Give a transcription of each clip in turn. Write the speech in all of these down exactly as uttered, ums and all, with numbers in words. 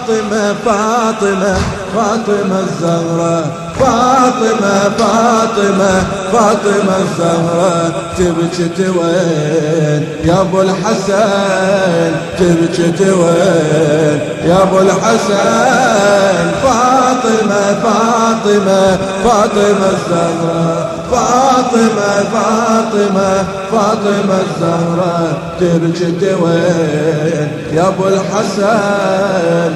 فاطمة فاطمة فاطمة الزهرة فاطمة فاطمة فاطمة الزهرة تبكي وين يا ابو الحسن تبكي وين يا ابو الحسن فاطمة فاطمة فاطمة الزهرة فاطمة فاطمة فاطمة الزهرة تبكي وين يا ابو الحسن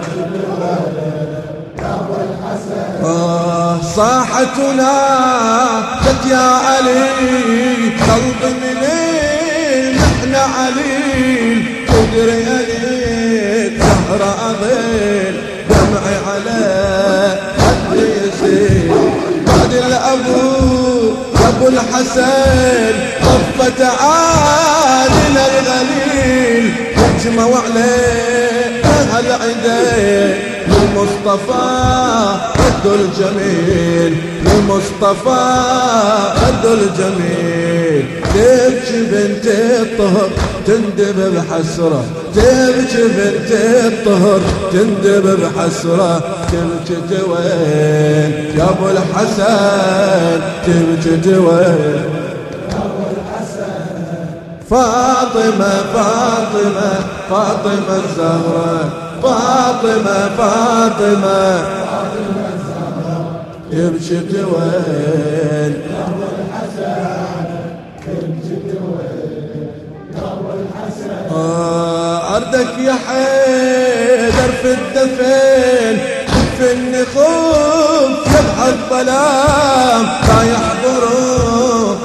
آه صاحتنا جت يا علي قلب منين نحن عليل تدري أليك زهرة أضيل دمعي على حد يسير بعد الأبو أبو الحسن طفت عالنا الغليل اجمعوا عليه أهل عدين للمصطفى قد الجميل للمصطفى قد الجميل تبكي بنت الطهر تندب بحسرة تبكي بنت الطهر تندب بحسرة تبكي وين يا ابو الحسن تبكي وين فاطمة فاطمة فاطمة الزهرة فاطمة فاطمة فاطمة الزهرة يبكي وين يا ابو الحسن يبكي وين يا ابو الحسن آه أرضك يا حيدر في الدفن دفني خوف يبحث الظلام لا يحضرون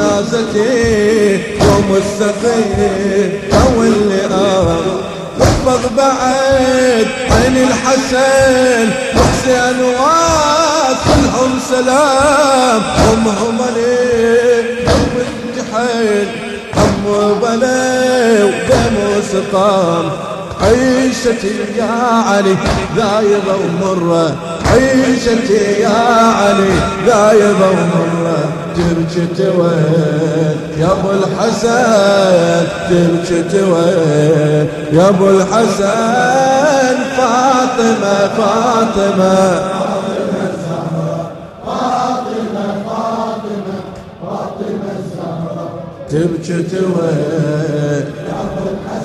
جنازتي يوم السقيم أو اللي أرى واحفظ بعد عين الحسن وحسين وكلهم سلام أمهم لي أم الجحيل أم بلي ودم وسقام عيشتي يا علي ذايبة ومرة عيشتي يا علي ذايبة ومرة تبكي وين يا ابو الحسن تبكي وين يا ابو الحسن فاطمة فاطمة فاطمة الزهرة فاطمة فاطمة فاطمة الزهرة تبكي وين يا ابو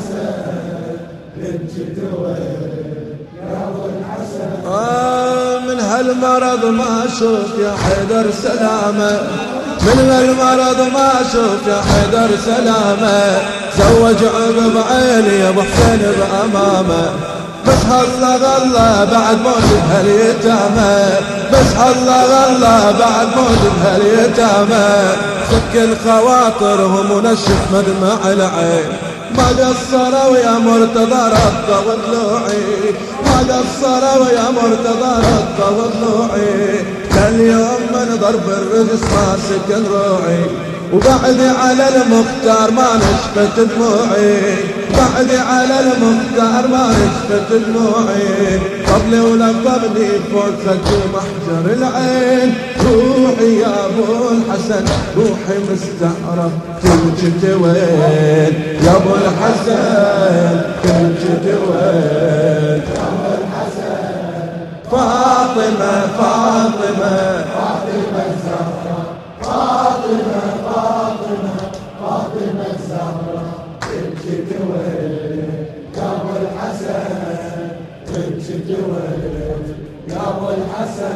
الحسن تبكي وين يا ابو الحسن آه من هالمرض ما اشوف يا حيدر سلامة من المرض ما اشوف يا حيدر سلامة زوج عقب بعيني يا ابو حسين بامامه بس هلا غلا بعد موت بهاليتامى بس هلا غلا بعد موت بهاليتامى فك الخواطرهم ونشف مدمع العين ما قصروا يا مرتضى رد وضلوعي ما قصروا يا مرتضى رد وضلوعي اليوم من ضرب الرجس ما سكن روعي وبعدي على المختار ما نشفت دموعي بعدي على المختار ما نشفت دموعي قبلي ولقبني فوق خدي محجر العين روحي يا ابو الحسن روحي مستعرة تبكي وين يا ابو الحسن تبكي وين يا ابو الحسن فاطمة فاطمة فاطمة الزهرة فاطمة فاطمة فاطمة الزهرة تبكي وين يا ابو الحسن تبكي وين يا ابو الحسن